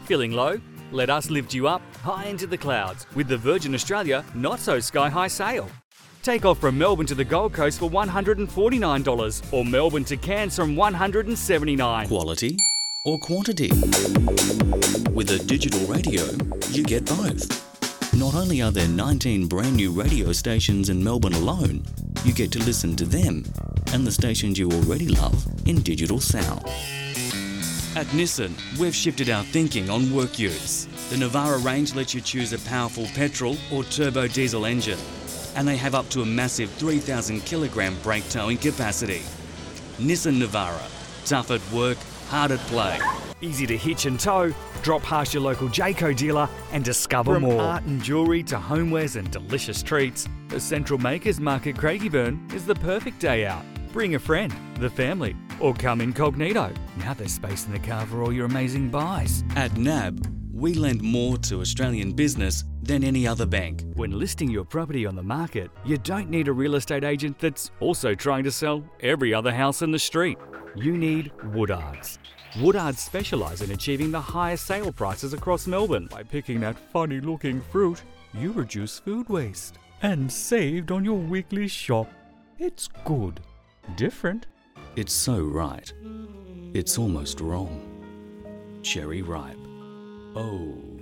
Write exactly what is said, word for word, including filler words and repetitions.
Feeling low? Let us lift you up high into the clouds with the Virgin Australia Not So Sky High sale. Take off from Melbourne to the Gold Coast for one hundred forty-nine dollars or Melbourne to Cairns from one hundred seventy-nine dollars. Quality or quantity? With a digital radio, you get both. Not only are there nineteen brand new radio stations in Melbourne alone, you get to listen to them and the stations you already love in digital sound. At Nissan, we've shifted our thinking on work use. The Navara range lets you choose a powerful petrol or turbo diesel engine, and they have up to a massive three thousand kilogram brake towing capacity. Nissan Navara, tough at work, hard at play. Easy to hitch and tow. Drop past your local Jayco dealer and discover From more. art and jewellery to homewares and delicious treats, the Central Makers Market Craigieburn is the perfect day out. Bring a friend, the family, or come incognito. Now there's space in the car for all your amazing buys. At N A B, we lend more to Australian business than any other bank. When listing your property on the market, you don't need a real estate agent that's also trying to sell every other house in the street. You need Woodards. Woodards specialise in achieving the highest sale prices across Melbourne. By picking that funny looking fruit, you reduce food waste and saved on your weekly shop. It's good. Different. It's so right. It's almost wrong. Cherry ripe. Oh.